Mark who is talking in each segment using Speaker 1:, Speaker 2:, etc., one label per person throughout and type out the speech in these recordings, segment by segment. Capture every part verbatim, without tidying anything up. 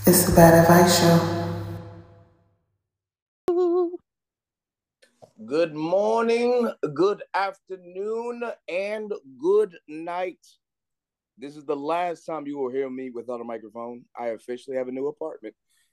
Speaker 1: It's the Bad Advice Show.
Speaker 2: Good morning, good afternoon, and good night. This is the last time you will hear me without a microphone. I officially have a new apartment.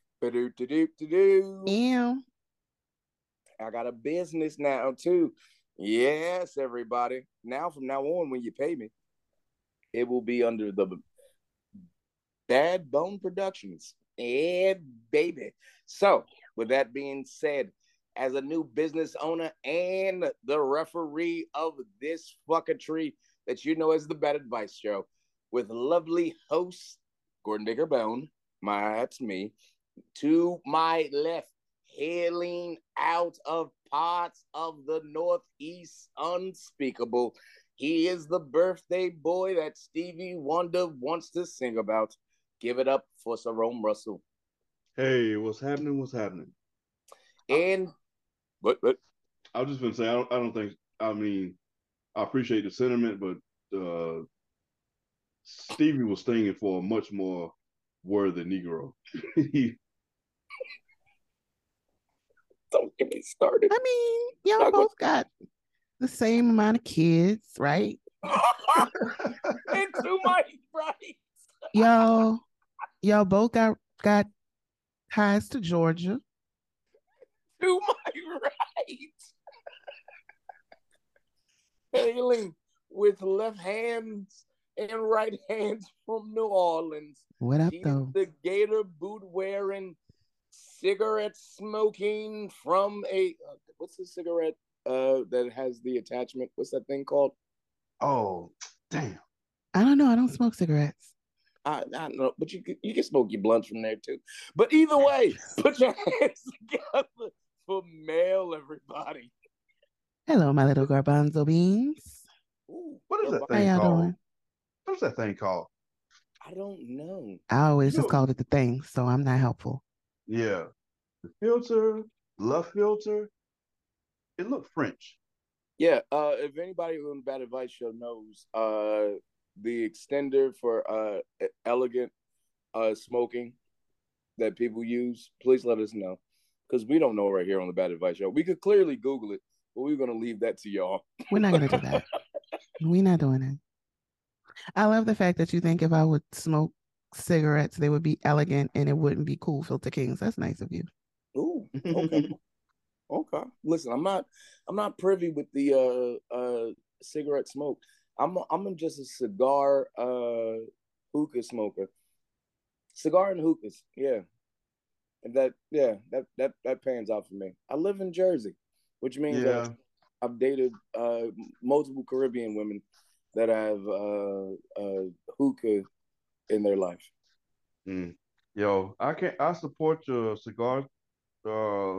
Speaker 3: Ew.
Speaker 2: I got a business now, too. Yes, everybody. Now, from now on, when you pay me, it will be under the Bad Bone Productions. Yeah, baby. So, with that being said, as a new business owner and the referee of this fucketry that you know as the Bad Advice Show, with lovely host Gordon Digger Bone, my that's me, to my left, hailing out of parts of the Northeast unspeakable. He is the birthday boy that Stevie Wonder wants to sing about. Give it up for Jerome Russell.
Speaker 4: Hey, what's happening? What's happening?
Speaker 2: And what? What?
Speaker 4: I was just gonna say I don't. I don't think. I mean, I appreciate the sentiment, but uh, Stevie was singing for a much more worthy Negro.
Speaker 2: Don't get me started.
Speaker 3: I mean, y'all both got the same amount of kids, right?
Speaker 2: And to my right,
Speaker 3: y'all, y'all both got got ties to Georgia.
Speaker 2: To my right, hailing with left hands and right hands from New Orleans.
Speaker 3: What up,
Speaker 2: She's
Speaker 3: though?
Speaker 2: the gator boot wearing, cigarette smoking from a uh, what's the cigarette uh that has the attachment? What's that thing called?
Speaker 4: Oh, damn!
Speaker 3: I don't know. I don't smoke cigarettes.
Speaker 2: I, I don't know, but you can, you can smoke your blunts from there too. But either way, put your hands together for Mel, everybody.
Speaker 3: Hello, my little garbanzo beans.
Speaker 2: Ooh,
Speaker 4: What is that
Speaker 3: How
Speaker 4: thing
Speaker 3: y'all
Speaker 4: called?
Speaker 3: doing?
Speaker 4: What's that thing called?
Speaker 2: I don't know.
Speaker 3: I always
Speaker 4: You
Speaker 3: just
Speaker 4: know-
Speaker 3: called it the thing, so I'm not helpful.
Speaker 4: Yeah, the filter, love filter. It looked French.
Speaker 2: Yeah, uh, if anybody on the Bad Advice Show knows uh, the extender for uh, elegant uh, smoking that people use, please let us know. Because we don't know right here on the Bad Advice Show. We could clearly Google it, but we're going to leave that to y'all.
Speaker 3: We're not gonna do that. We're not doing it. I love the fact that you think if I would smoke cigarettes, they would be elegant and it wouldn't be cool filter kings. That's nice of you.
Speaker 2: Ooh, okay. Okay. Listen, I'm not I'm not privy with the uh uh cigarette smoke. I'm a, I'm just a cigar uh hookah smoker. Cigar and hookahs, yeah. And that yeah, that that that pans out for me. I live in Jersey, which means
Speaker 4: Yeah.
Speaker 2: that I've dated uh multiple Caribbean women that have uh uh hookah in their life.
Speaker 4: Mm. Yo, I can't. I support your cigar uh,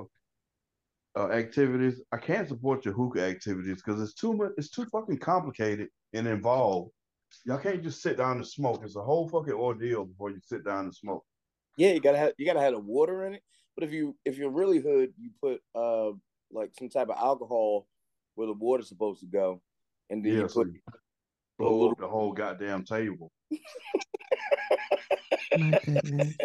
Speaker 4: uh, activities. I can't support your hookah activities because it's too much. It's too fucking complicated and involved. Y'all can't just sit down and smoke. It's a whole fucking ordeal before you sit down and smoke.
Speaker 2: Yeah, you gotta have you gotta have the water in it. But if you if you're really hood, you put uh like some type of alcohol where the water's supposed to go, and then
Speaker 4: Yeah,
Speaker 2: you
Speaker 4: so
Speaker 2: put
Speaker 4: you
Speaker 2: a
Speaker 4: blow
Speaker 2: little.
Speaker 4: up the whole goddamn table.
Speaker 3: My goodness.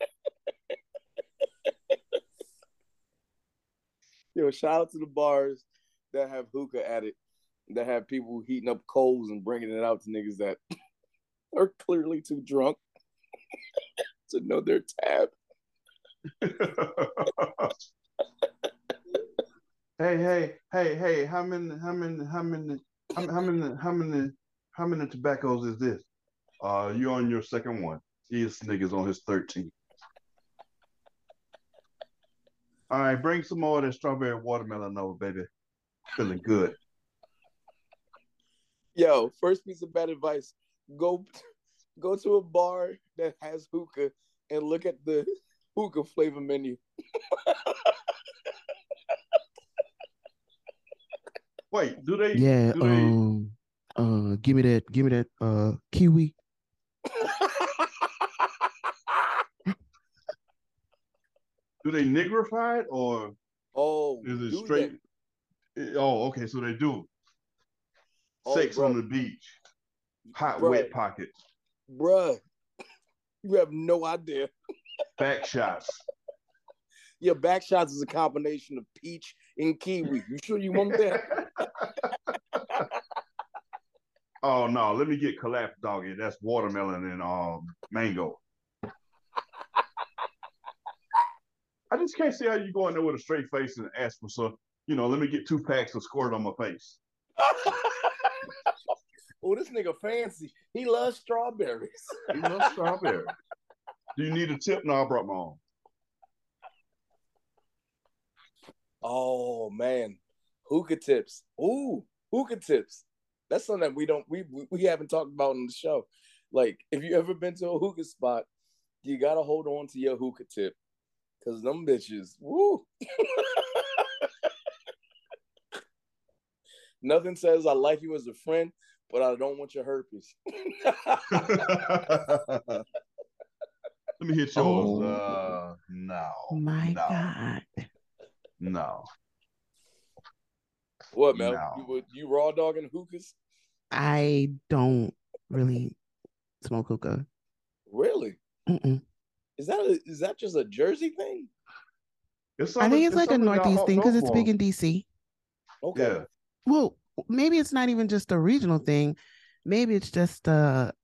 Speaker 2: Yo, shout out to the bars that have hookah at it, that have people heating up coals and bringing it out to niggas that are clearly too drunk to know their tab.
Speaker 4: Hey, hey, hey, hey! How many, how many, how many, how, how many, how many, how many tobaccos is this? Uh, you're on your second one. This nigga's on his thirteenth. All right, bring some more of that strawberry watermelon over, baby. Feeling good.
Speaker 2: Yo, first piece of bad advice: go go to a bar that has hookah and look at the hookah flavor menu.
Speaker 4: Wait, do they?
Speaker 3: Yeah,
Speaker 4: do they?
Speaker 3: um uh give me that give me that uh kiwi.
Speaker 4: Do they nigrify it or
Speaker 2: Oh,
Speaker 4: is it
Speaker 2: do
Speaker 4: straight?
Speaker 2: they?
Speaker 4: Oh, okay, so they do.
Speaker 2: Oh,
Speaker 4: Sex
Speaker 2: bro.
Speaker 4: on the beach, hot
Speaker 2: Bruh.
Speaker 4: wet pocket.
Speaker 2: Bruh, you have no idea.
Speaker 4: back shots.
Speaker 2: Your back shots is a combination of peach and kiwi. You sure you want that?
Speaker 4: Oh no, let me get collapsed doggy. That's watermelon and um mango. I just can't see how you go in there with a straight face and ask for some, you know, let me get two packs of squirt on my face.
Speaker 2: Oh, this nigga fancy. He loves strawberries.
Speaker 4: He loves strawberries. Do you need a tip? No, I brought my own.
Speaker 2: Oh man, hookah tips. Ooh, hookah tips. That's something that we don't we we haven't talked about on the show. Like, if you ever been to a hookah spot, you gotta hold on to your hookah tip, cause them bitches, woo. Nothing says I like you as a friend, but I don't want your herpes.
Speaker 4: Let me hit yours.
Speaker 3: Oh,
Speaker 4: uh, no.
Speaker 3: my
Speaker 4: no,
Speaker 3: God.
Speaker 4: No.
Speaker 2: What, man?
Speaker 4: No.
Speaker 2: You, you raw dogging hookahs?
Speaker 3: I don't really smoke hookah.
Speaker 2: Really?
Speaker 3: Mm-mm.
Speaker 2: Is that a, is that just a Jersey thing?
Speaker 4: It's
Speaker 3: I think it's, like a
Speaker 4: something y'all
Speaker 3: Northeast
Speaker 4: up
Speaker 3: thing because
Speaker 4: north
Speaker 3: it's big
Speaker 4: for.
Speaker 3: in D C.
Speaker 2: Okay.
Speaker 4: Yeah.
Speaker 3: Well, maybe it's not even just a regional thing. Maybe it's just uh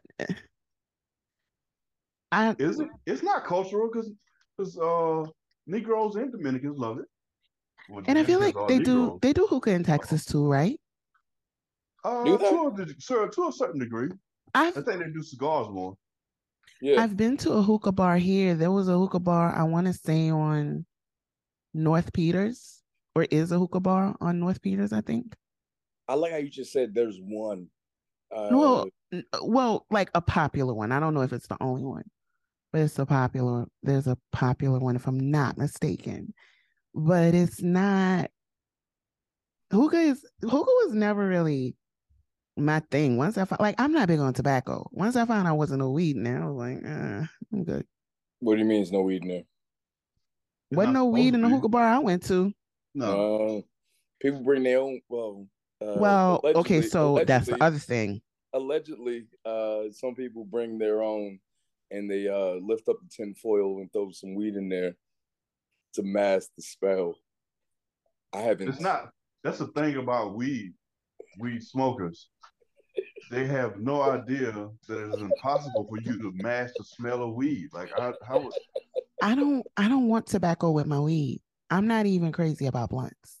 Speaker 3: I
Speaker 4: Is it? It's not cultural because because uh Negroes and Dominicans love it. Well,
Speaker 3: and I feel
Speaker 4: Dominicans
Speaker 3: like
Speaker 4: are
Speaker 3: they do
Speaker 4: Negroes.
Speaker 3: they do hookah in Texas too, right?
Speaker 2: Do
Speaker 4: Uh,
Speaker 2: they?
Speaker 4: to a, sir, to a certain degree. I
Speaker 3: I've
Speaker 4: think they do cigars more.
Speaker 2: Yeah.
Speaker 3: I've been to a hookah bar here. There was a hookah bar, I want to say on North Peters, or is a hookah bar on North Peters, I think.
Speaker 2: I like how you just said there's one. Uh,
Speaker 3: Well, n- well, like a popular one. I don't know if it's the only one, but it's a popular. There's a popular one, if I'm not mistaken. But it's not hookah. Is hookah was never really my thing. Once I found, like, I'm not big on tobacco. Once I found I wasn't a weed now, I was like, uh, I'm good.
Speaker 2: what do you mean there's no weed in there?
Speaker 4: It's
Speaker 3: Wasn't
Speaker 4: not
Speaker 3: no
Speaker 4: supposed
Speaker 3: weed
Speaker 4: to
Speaker 3: in the
Speaker 4: be.
Speaker 3: hookah bar I went to.
Speaker 4: No.
Speaker 2: Uh, people bring their own. Well, uh,
Speaker 3: Well, okay,
Speaker 2: allegedly,
Speaker 3: so that's the
Speaker 2: allegedly,
Speaker 3: other thing.
Speaker 2: allegedly, uh, some people bring their own, and they uh lift up the tin foil and throw some weed in there to mask the spell. I haven't.
Speaker 4: It's not. That's the thing about weed. Weed smokers. They have no idea that it is impossible for you to mask the smell of weed. Like, how, how would,
Speaker 3: I don't I don't want tobacco with my weed. I'm not even crazy about blunts.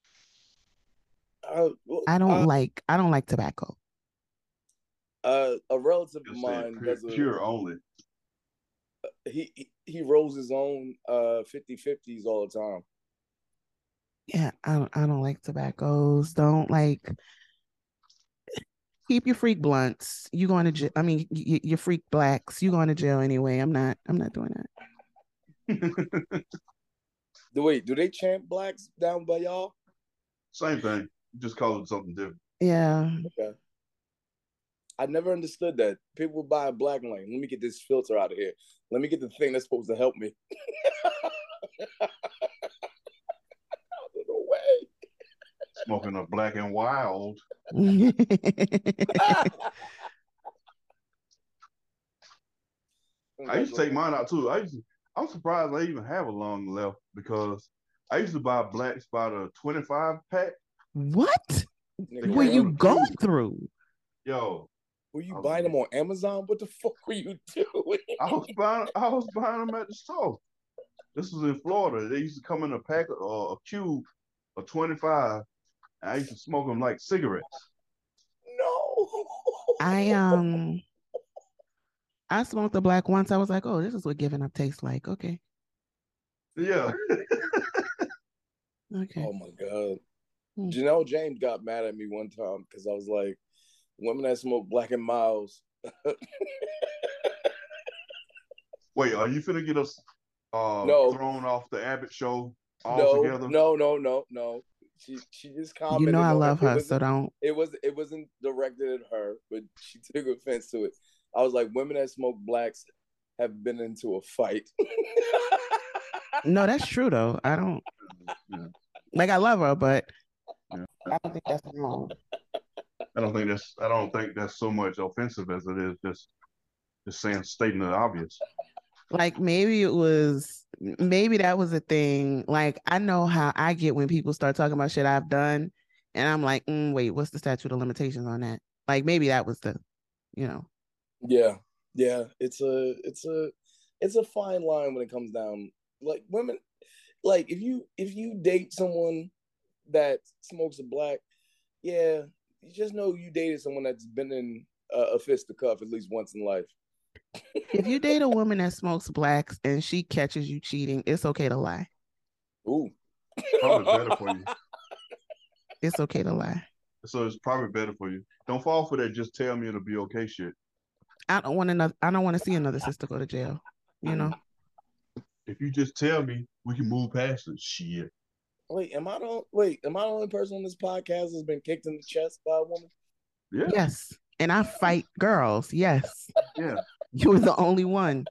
Speaker 2: Uh, well,
Speaker 3: I don't
Speaker 2: uh,
Speaker 3: like I don't like tobacco.
Speaker 2: uh, a relative of
Speaker 4: just say
Speaker 2: mine
Speaker 4: pure,
Speaker 2: does a
Speaker 4: pure only?
Speaker 2: he he- he rolls his own uh fifty-fifties all the time.
Speaker 3: Yeah, I don't I don't like tobaccos. Don't like keep your freak blunts. You going to jail. I mean, y- your freak blacks. You going to jail anyway. I'm not. I'm not doing that.
Speaker 2: Do wait, do they chant blacks down by y'all?
Speaker 4: Same thing. Just call it something different.
Speaker 3: Yeah.
Speaker 2: Okay. I never understood that. People would buy a black and like, let me get this filter out of here. Let me get the thing that's supposed to help me. No way.
Speaker 4: Smoking a black and wild. I used to take mine out too. I used to, I'm surprised I even have a long left because I used to buy blacks by the twenty-five pack.
Speaker 3: What
Speaker 2: Nigga,
Speaker 3: were
Speaker 2: what?
Speaker 3: you
Speaker 4: on a
Speaker 3: going
Speaker 4: tube.
Speaker 3: through?
Speaker 4: Yo,
Speaker 2: Were you
Speaker 4: I was-
Speaker 2: buying them on Amazon? What the fuck were you doing?
Speaker 4: I was buying I was buying them at the store. This was in Florida. They used to come in a pack of uh, a cube of twenty-five. And I used to smoke them like cigarettes.
Speaker 2: No.
Speaker 3: I um I smoked the black once. I was like, oh, this is what giving up tastes like. Okay.
Speaker 4: Yeah.
Speaker 3: Okay.
Speaker 2: Oh my God.
Speaker 3: Hmm.
Speaker 2: Janelle James got mad at me one time because I was like, women that smoke Black and Miles.
Speaker 4: Wait, are you finna get us uh
Speaker 2: No.
Speaker 4: thrown off the Abbott show
Speaker 2: No,
Speaker 4: altogether?
Speaker 2: no, no, no, no. She she just commented.
Speaker 3: You know I
Speaker 2: on
Speaker 3: love
Speaker 2: it. It
Speaker 3: her, so
Speaker 2: wasn't-
Speaker 3: don't.
Speaker 2: It was it wasn't directed at her, but she took offense to it. I was like, women that smoke blacks have been into a fight.
Speaker 3: No, that's true though. I don't
Speaker 4: Yeah.
Speaker 3: like. I love her, but
Speaker 4: Yeah.
Speaker 3: I don't think that's wrong.
Speaker 4: I don't think that's I don't think that's so much offensive as it is just just saying stating the obvious.
Speaker 3: Like maybe it was, maybe that was a thing. Like I know how I get when people start talking about shit I've done, and I'm like, mm, wait, what's the statute of limitations on that? Like maybe that was the, you know.
Speaker 2: Yeah, yeah. It's a, it's a, it's a fine line when it comes down. Like women, like if you if you date someone that smokes a black, yeah, you just know you dated someone that's been in a, a fisticuff at least once in life.
Speaker 3: If you date a woman that smokes blacks and she catches you cheating, it's okay to lie.
Speaker 2: Ooh,
Speaker 4: Probably better for you.
Speaker 3: It's okay to lie.
Speaker 4: So it's probably better for you. Don't fall for that. Just tell me it'll be okay. Shit.
Speaker 3: I don't want another. I don't want to see another sister go to jail. You know.
Speaker 4: If you just tell me, we can move past it. Shit.
Speaker 2: Wait, am I the wait? Am I the only person on this podcast that's been kicked in the chest by a woman?
Speaker 4: Yeah.
Speaker 3: Yes, and I fight girls. Yes.
Speaker 4: Yeah.
Speaker 3: You were the only one.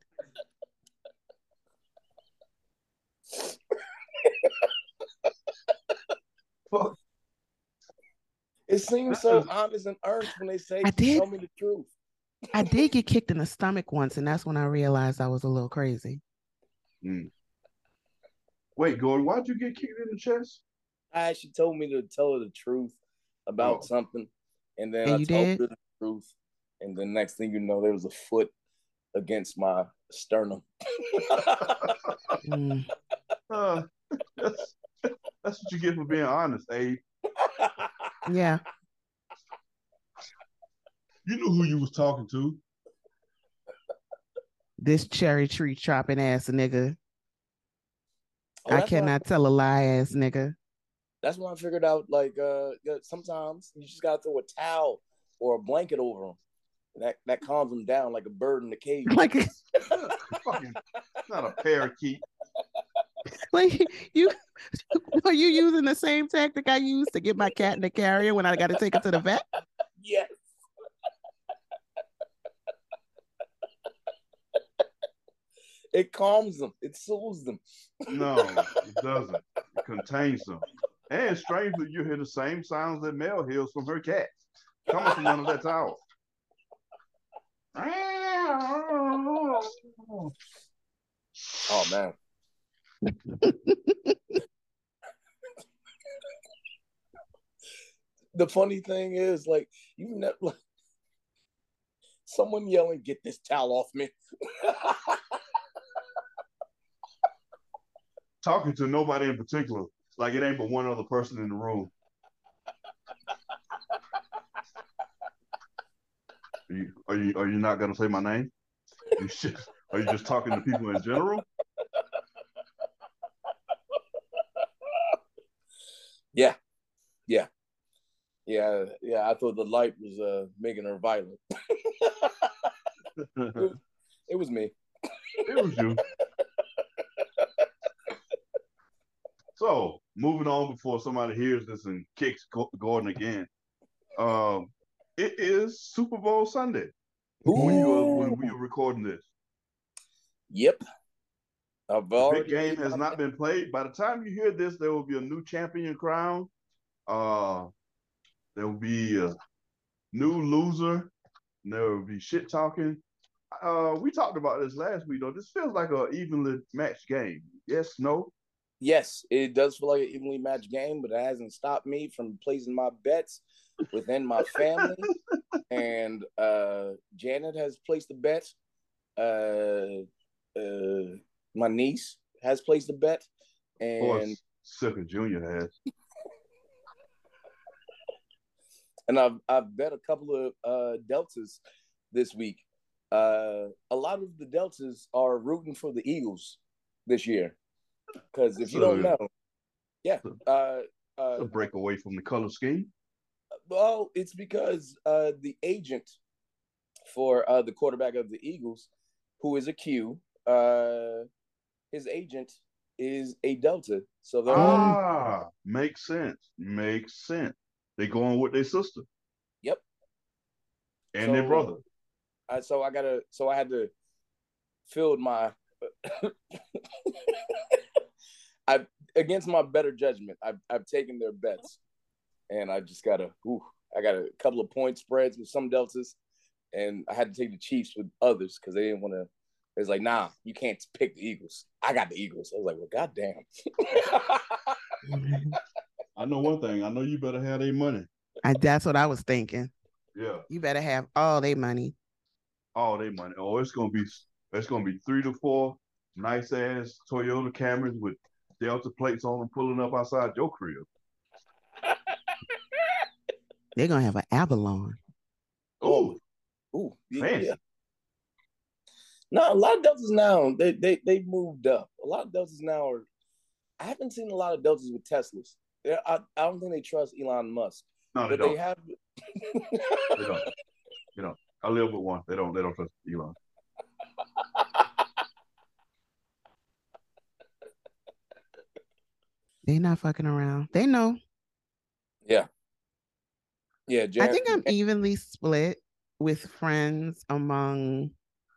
Speaker 4: Fuck.
Speaker 2: It seems so honest and earnest when they say,
Speaker 3: I did.
Speaker 2: "Tell me the truth."
Speaker 3: I did get kicked in the stomach once, and that's when I realized I was a little crazy.
Speaker 4: Mm. Wait, Gordon, why'd you get kicked in the chest?
Speaker 2: I she told me to tell her the truth about
Speaker 4: Oh.
Speaker 2: something, and then
Speaker 3: And
Speaker 2: I
Speaker 3: you
Speaker 2: told
Speaker 3: did?
Speaker 2: her the truth, and the next thing you know, there was a foot against my sternum.
Speaker 3: Mm.
Speaker 4: Uh, that's, that's what you get for being honest, Abe.
Speaker 3: Yeah.
Speaker 4: You knew who you was talking to.
Speaker 3: This cherry tree chopping ass nigga.
Speaker 2: Oh,
Speaker 3: I
Speaker 2: that's when I-
Speaker 3: cannot tell a lie ass nigga.
Speaker 2: That's when I figured out, like, uh, that sometimes you just gotta throw a towel or a blanket over them. That that calms them down like a bird in the cage.
Speaker 3: Like,
Speaker 4: Fucking, not a parakeet.
Speaker 3: like you are you using the same tactic I used to get my cat in the carrier when I got to take it to the vet?
Speaker 2: Yes. It calms them. It soothes them.
Speaker 4: No, it doesn't. It contains them. And strangely, you hear the same sounds that Mel hears from her cat coming from under that towel.
Speaker 2: Oh man. The funny thing is, like, you never like someone yelling, "Get this towel off me!"
Speaker 4: Talking to nobody in particular, like it ain't but one other person in the room. Are you are you, are you not gonna say my name? You just, are you just talking to people in general?
Speaker 2: Yeah, yeah, yeah, yeah. I thought the light was uh, making her violent. it, was, it was me.
Speaker 4: It was you. So, moving on before somebody hears this and kicks Gordon again. Um, it is Super Bowl Sunday when you are, when we are recording this.
Speaker 2: Yep. I've
Speaker 4: The
Speaker 2: already
Speaker 4: big game
Speaker 2: made
Speaker 4: has
Speaker 2: my
Speaker 4: not been played. By the time you hear this, there will be a new champion crowned. Uh, there will be a new loser. There will be shit talking. Uh, we talked about this last week, though. This feels like an evenly matched game. Yes, no?
Speaker 2: Yes, it does feel like an evenly matched game, but it hasn't stopped me from placing my bets within my family. And uh, Janet has placed a bet. Uh, uh, my niece has placed a bet. And
Speaker 4: Of course, Silker Junior has.
Speaker 2: And I've I've bet a couple of uh, deltas this week. Uh, a lot of the deltas are rooting for the Eagles this year. Because if you
Speaker 4: So-
Speaker 2: don't know, yeah, uh, uh,
Speaker 4: A break away from the color scheme.
Speaker 2: well, it's because uh, the agent for uh, the quarterback of the Eagles, who is a Q, uh, his agent is a Delta. So they're all,
Speaker 4: Ah, makes sense. Makes sense. They going with their sister
Speaker 2: yep.
Speaker 4: and their
Speaker 2: So-
Speaker 4: brother.
Speaker 2: I, so I gotta, so I had to field my, I against my better judgment, I've I've taken their bets, and I just gotta, ooh, I got a couple of point spreads with some deltas, and I had to take the Chiefs with others because they didn't want to It's like, nah, you can't pick the Eagles. I got the Eagles. I was like, well, goddamn.
Speaker 4: I know one thing. I know you better have their money.
Speaker 3: I, that's what I was thinking.
Speaker 4: Yeah.
Speaker 3: You better have all their money.
Speaker 4: All their money. Oh, it's gonna be it's gonna be three to four nice ass Toyota Camrys with Delta plates on them pulling up outside your crib.
Speaker 3: They're gonna have an Avalon.
Speaker 2: Oh, ooh,
Speaker 4: fancy.
Speaker 2: Yeah. No, a lot of Deltas now they they they moved up. A lot of Deltas now are. I haven't seen a lot of Deltas with Teslas. I I don't think they trust Elon Musk.
Speaker 4: No, they
Speaker 2: but
Speaker 4: don't.
Speaker 2: They have.
Speaker 4: They don't. You know, I live with one. They don't. They don't trust Elon.
Speaker 3: They not fucking around. They know.
Speaker 2: Yeah. Yeah. Jared,
Speaker 3: I think I'm evenly split with friends among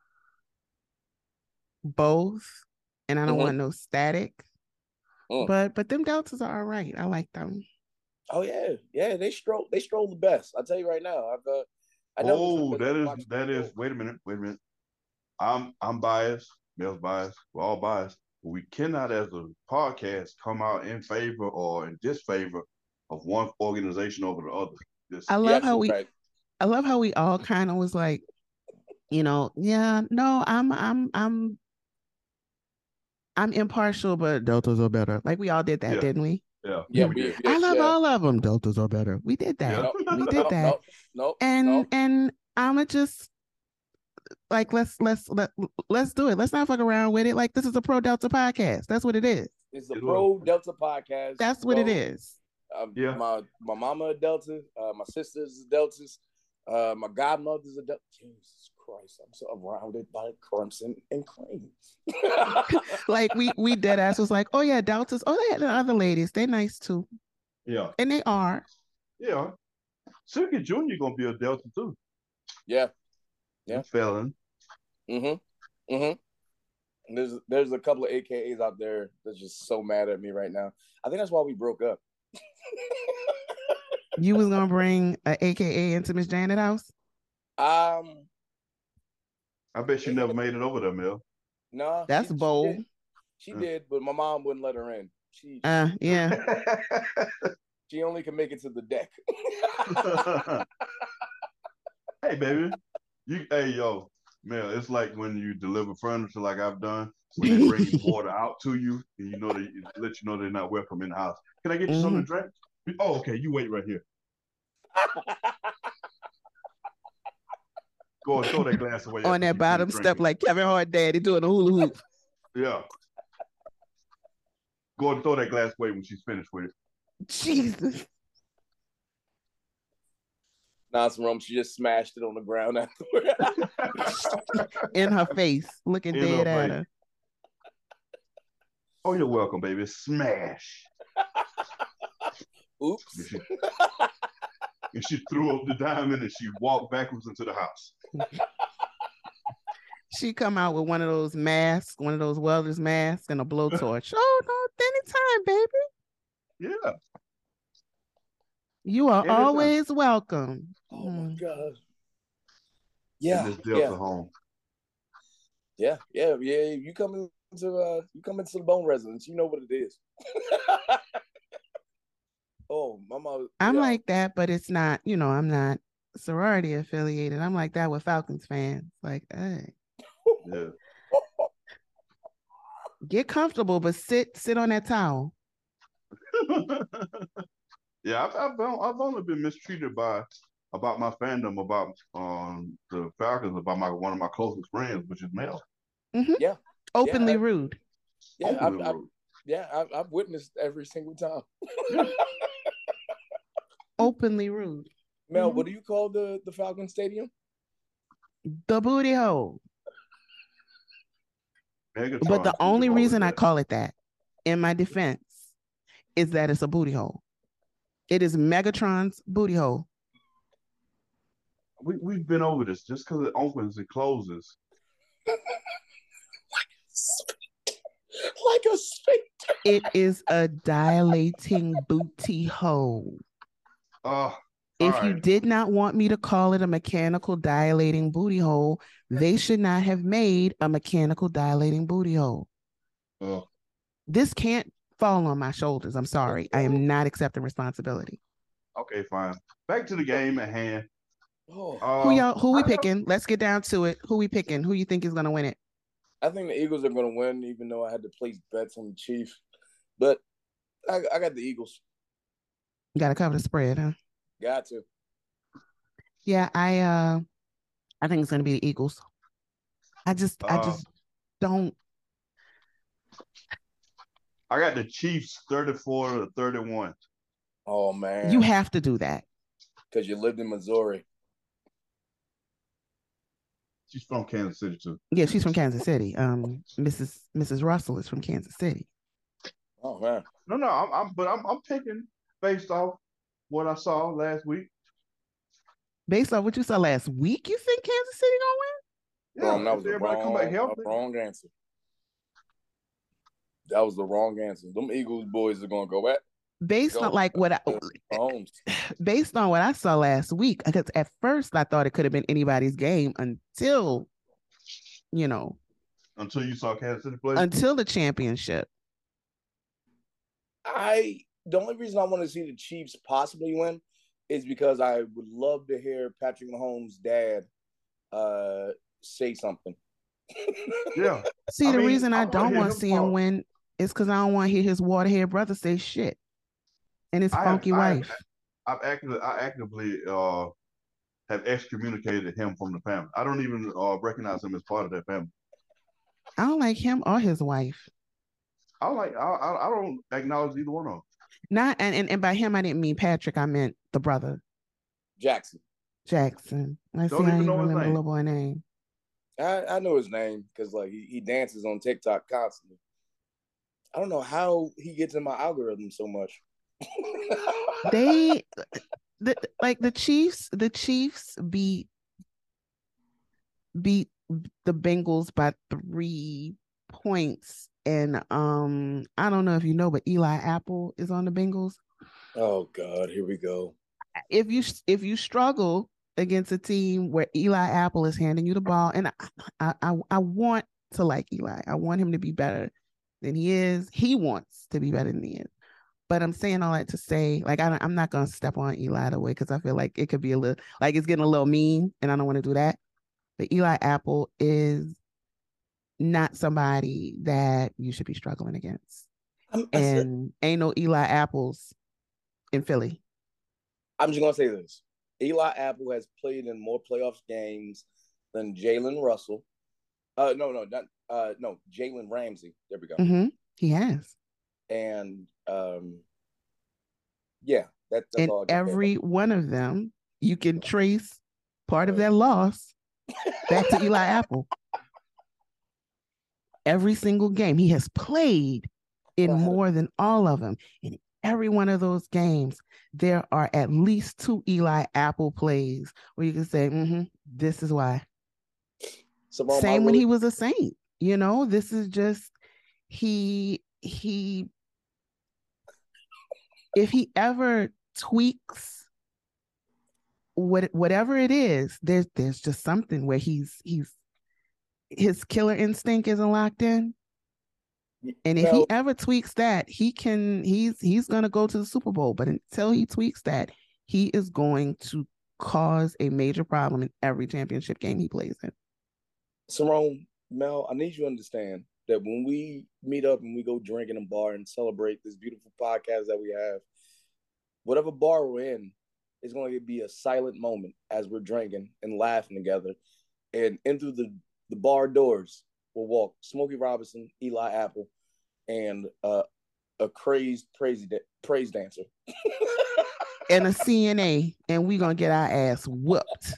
Speaker 3: both, and I don't
Speaker 2: Mhm.
Speaker 3: want no static.
Speaker 2: Mm.
Speaker 3: But but them Deltas are all right. I like them.
Speaker 2: Oh yeah, yeah. They stroll. They stroll the best. I'll tell you right now. I've. Uh, I know.
Speaker 4: Oh, that is that is. Wait a minute. Wait a minute. I'm I'm biased. Mel's biased. We're all biased. But we cannot, as a podcast, come out in favor or in disfavor of one organization over the other. This,
Speaker 3: I love how we.
Speaker 2: Right.
Speaker 3: I love how we all kind of was like, you know, yeah, no, I'm I'm I'm I'm impartial, but Deltas are better. Like we all did that,
Speaker 4: yeah.
Speaker 3: didn't we?
Speaker 4: Yeah.
Speaker 2: Yeah,
Speaker 4: we
Speaker 2: we,
Speaker 4: did.
Speaker 3: I love
Speaker 2: yeah.
Speaker 3: all of them. Deltas are better. We did that.
Speaker 4: Yeah.
Speaker 3: We did
Speaker 2: no,
Speaker 3: that.
Speaker 2: No, no,
Speaker 3: and
Speaker 2: no.
Speaker 3: and I'ma just like let's let's let let's do it. Let's not fuck around with it. Like this is a pro Delta podcast. That's what it is.
Speaker 2: It's a
Speaker 4: It
Speaker 2: pro
Speaker 4: was.
Speaker 2: Delta podcast.
Speaker 3: That's what
Speaker 2: so,
Speaker 3: it is.
Speaker 2: Um,
Speaker 4: Yeah.
Speaker 2: My my mama a Delta. Uh, my sisters a Deltas. Uh, my godmother's a Delta. Jesus Christ, I'm so surrounded by crimson and cream.
Speaker 3: Like we we dead ass was like, oh yeah, Deltas. Oh, they had the other ladies. They nice too.
Speaker 4: Yeah.
Speaker 3: And they are.
Speaker 4: Yeah. Silky Junior gonna be a Delta too.
Speaker 2: Yeah. Yeah.
Speaker 4: Felon.
Speaker 2: Mm-hmm. Mm-hmm. There's there's a couple of A K As out there that's just so mad at me right now. I think that's why we broke up.
Speaker 3: You was gonna bring a A K A into Miss Janet's house?
Speaker 2: Um,
Speaker 4: I bet she never made it over there, Mel.
Speaker 2: no,
Speaker 3: That's
Speaker 2: she,
Speaker 3: bold.
Speaker 2: She did, she did, but my mom wouldn't let her in. She,
Speaker 3: Uh, yeah.
Speaker 2: she only can make it to the deck.
Speaker 4: Hey, baby. You, hey, yo, Mel, it's like when you deliver furniture like I've done, when they bring water out to you, and you know they let you know they're not welcome in the house. Can I get you mm-hmm. something to drink? Oh, okay, you wait right here. Go and throw that glass away.
Speaker 3: On that bottom step like Kevin Hart daddy doing a hula hoop.
Speaker 4: Yeah. Go and throw that glass away when she's finished with it.
Speaker 3: Jesus.
Speaker 2: Nah, it's wrong. She just smashed it on the ground afterward.
Speaker 3: In her face, looking In dead at face. Her.
Speaker 4: Oh, you're welcome, baby. Smash.
Speaker 2: Oops.
Speaker 4: And she, and she threw up the diamond and she walked backwards into the house.
Speaker 3: She come out with one of those masks, one of those welder's masks and a blowtorch. Oh, no, anytime, baby.
Speaker 4: Yeah.
Speaker 3: You are anytime. Always welcome.
Speaker 2: Oh, my God. Yeah.
Speaker 4: And this Delta
Speaker 2: yeah.
Speaker 4: home.
Speaker 2: Yeah, yeah, yeah. You come into uh you come into the Bone residence, you know what it is. Oh, mama.
Speaker 3: I'm
Speaker 2: yeah.
Speaker 3: like that, but it's not, you know, I'm not sorority affiliated. I'm like that with Falcons fans. Like, hey.
Speaker 4: Yeah.
Speaker 3: Get comfortable, but sit sit on that towel.
Speaker 4: Yeah, I've, I've I've only been mistreated by about my fandom about um the Falcons about my one of my closest friends, which is Mel.
Speaker 3: Mm-hmm.
Speaker 2: Yeah,
Speaker 3: openly
Speaker 2: yeah, I,
Speaker 3: rude.
Speaker 2: Yeah,
Speaker 4: openly
Speaker 2: I've,
Speaker 4: rude.
Speaker 2: I've, yeah, I've, I've witnessed every single time.
Speaker 3: Openly rude.
Speaker 2: Mel,
Speaker 3: mm-hmm.
Speaker 2: What do you call the the Falcon Stadium?
Speaker 3: The booty hole.
Speaker 4: Megatron
Speaker 3: but the only reason I
Speaker 4: that.
Speaker 3: call it that, in my defense, is that it's a booty hole. It is Megatron's booty hole.
Speaker 4: We, we've been over this. Just because it opens and closes.
Speaker 2: Like a sphincter.
Speaker 3: It is a dilating booty hole.
Speaker 4: Uh,
Speaker 3: If
Speaker 4: All
Speaker 3: you
Speaker 4: right.
Speaker 3: did not want me to call it a mechanical dilating booty hole, they should not have made a mechanical dilating booty hole.
Speaker 4: Oh,
Speaker 3: This can't fall on my shoulders. I'm sorry. I am not accepting responsibility.
Speaker 4: okay, fine. Back to the game at hand.
Speaker 2: Oh,
Speaker 3: Who
Speaker 4: Uh,
Speaker 3: y'all who we
Speaker 4: I got-
Speaker 3: picking? Let's get down to it. Who we picking? Who you think is gonna win it?
Speaker 2: I think the Eagles are going to win, even though I had to place bets on the Chiefs. But I, I got the Eagles.
Speaker 3: You gotta cover the spread, huh?
Speaker 2: Got to.
Speaker 3: Yeah, I uh I think it's gonna be the Eagles. I just I
Speaker 4: Uh,
Speaker 3: just don't
Speaker 4: I got the Chiefs thirty-four to thirty-one.
Speaker 2: Oh, man.
Speaker 3: you have to do that.
Speaker 2: Because you lived in Missouri.
Speaker 4: She's from Kansas City too.
Speaker 3: Yeah, she's from Kansas City. Um Missus Missus Russell is from Kansas City.
Speaker 2: Oh, man.
Speaker 4: No, no, I'm, I'm but I'm I'm picking based off what I saw last week.
Speaker 3: Based on what you saw last week, you think Kansas City gonna win?
Speaker 4: Yeah,
Speaker 2: Wrong. That
Speaker 4: if
Speaker 2: was the
Speaker 4: everybody
Speaker 2: wrong,
Speaker 4: come back healthy.
Speaker 2: wrong answer. That was the wrong answer. Them Eagles boys are going to go at
Speaker 3: Based
Speaker 2: Go.
Speaker 3: on like what I
Speaker 2: Mahomes.
Speaker 3: based on what I saw last week, because at first I thought it could have been anybody's game until, you know,
Speaker 4: Until you saw Kansas City play.
Speaker 3: until the championship.
Speaker 2: I the only reason I want to see the Chiefs possibly win is because I would love to hear Patrick Mahomes' dad uh, say something.
Speaker 4: Yeah.
Speaker 3: See,
Speaker 4: I
Speaker 3: the
Speaker 4: mean,
Speaker 3: reason
Speaker 4: I
Speaker 3: I
Speaker 4: wanna
Speaker 3: don't
Speaker 4: hear
Speaker 3: want to
Speaker 4: him
Speaker 3: see him
Speaker 4: talk.
Speaker 3: win is because I don't want to hear his waterhead brother say shit and his
Speaker 4: I have-
Speaker 3: funky
Speaker 4: I have-
Speaker 3: wife.
Speaker 4: I've actively I actively uh have excommunicated him from the family. I don't even uh recognize him as part of that family.
Speaker 3: I don't like him or his wife.
Speaker 4: I like I I, I don't acknowledge either one of them.
Speaker 3: Not and, and and by him I didn't mean Patrick. I meant the brother
Speaker 2: Jackson.
Speaker 3: Jackson. I see.
Speaker 4: Don't
Speaker 3: I
Speaker 4: even
Speaker 3: even
Speaker 4: know his
Speaker 3: remember the
Speaker 4: name.
Speaker 3: little boy name.
Speaker 2: I, I know his name because like he, he dances on TikTok constantly. I don't know how he gets in my algorithm so much.
Speaker 3: They the like the Chiefs. The Chiefs beat beat the Bengals by three points. And um, I don't know if you know, but Eli Apple is on the Bengals.
Speaker 2: Oh God, here we go.
Speaker 3: If you if you struggle against a team where Eli Apple is handing you the ball, and I I I want to like Eli. I want him to be better than he is. He wants to be better than he is. But I'm saying all that to say, like, I don't, I'm not going to step on Eli the way because I feel like it could be a little, like, it's getting a little mean, and I don't want to do that. But Eli Apple is not somebody that you should be struggling against.
Speaker 2: I'm,
Speaker 3: And ain't no Eli Apples in Philly.
Speaker 2: I'm just gonna say this: Eli Apple has played in more playoffs games than Jalen Russell. Uh, no, no, not uh, no, Jalen Ramsey. There we go.
Speaker 3: Mm-hmm. He has.
Speaker 2: And um, yeah, that, that's
Speaker 3: And
Speaker 2: all. I can say
Speaker 3: every one of them, you can trace part of that loss back to Eli Apple. Every single game he has played in
Speaker 2: Well, I had a-
Speaker 3: more than all of them. In every one of those games, there are at least two Eli Apple plays where you can say, mm-hmm, this is why.
Speaker 2: Simone,
Speaker 3: Same
Speaker 2: I
Speaker 3: when
Speaker 2: really-
Speaker 3: he was a Saint. You know, this is just he he if he ever tweaks what whatever it is, there's there's just something where he's he's his killer instinct isn't locked in. And if
Speaker 2: Mel,
Speaker 3: he ever tweaks that, he can he's he's gonna go to the Super Bowl. But until he tweaks that, he is going to cause a major problem in every championship game he plays in.
Speaker 2: Simone, Mel, I need you to understand that when we meet up and we go drink in a bar and celebrate this beautiful podcast that we have, whatever bar we're in, it's going to be a silent moment as we're drinking and laughing together. And in through the, the bar doors will walk Smokey Robinson, Eli Apple, and uh, a crazed praise, praise dancer.
Speaker 3: And a C N A, and we're gonna get our ass whooped.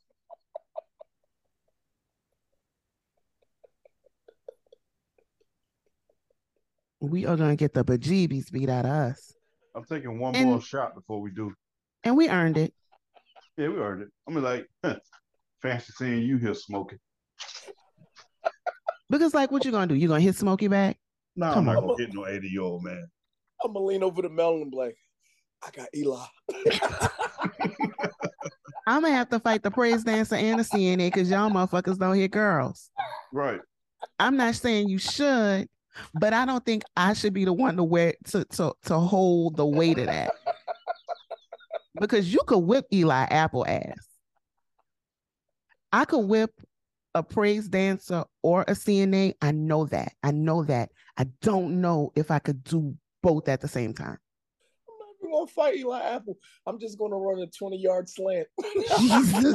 Speaker 3: We are gonna get the bejeebies beat out of us.
Speaker 4: I'm taking one
Speaker 3: And-
Speaker 4: more shot before we do.
Speaker 3: And we earned it.
Speaker 4: Yeah, we earned it. I mean, like, huh, fancy seeing you here smoking.
Speaker 3: Because like what you gonna do? You gonna hit Smokey back?
Speaker 4: No,
Speaker 3: Come
Speaker 4: I'm not
Speaker 2: on.
Speaker 4: gonna hit no eighty year old man.
Speaker 2: I'm going to lean over to Mel and be like, I got Eli.
Speaker 3: I'm gonna have to fight the praise dancer and the C N A because y'all motherfuckers don't hit girls.
Speaker 4: Right.
Speaker 3: I'm not saying you should, but I don't think I should be the one to wear to to to hold the weight of that. Because you could whip Eli Apple ass. I could whip a praise dancer or a C N A. I know that. I know that. I don't know if I could do both at the same time.
Speaker 2: I'm not even gonna fight Eli Apple. I'm just gonna run a twenty yard slant.
Speaker 3: Jesus.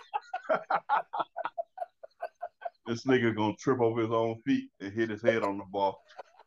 Speaker 4: This nigga gonna trip over his own feet and hit his head on the ball.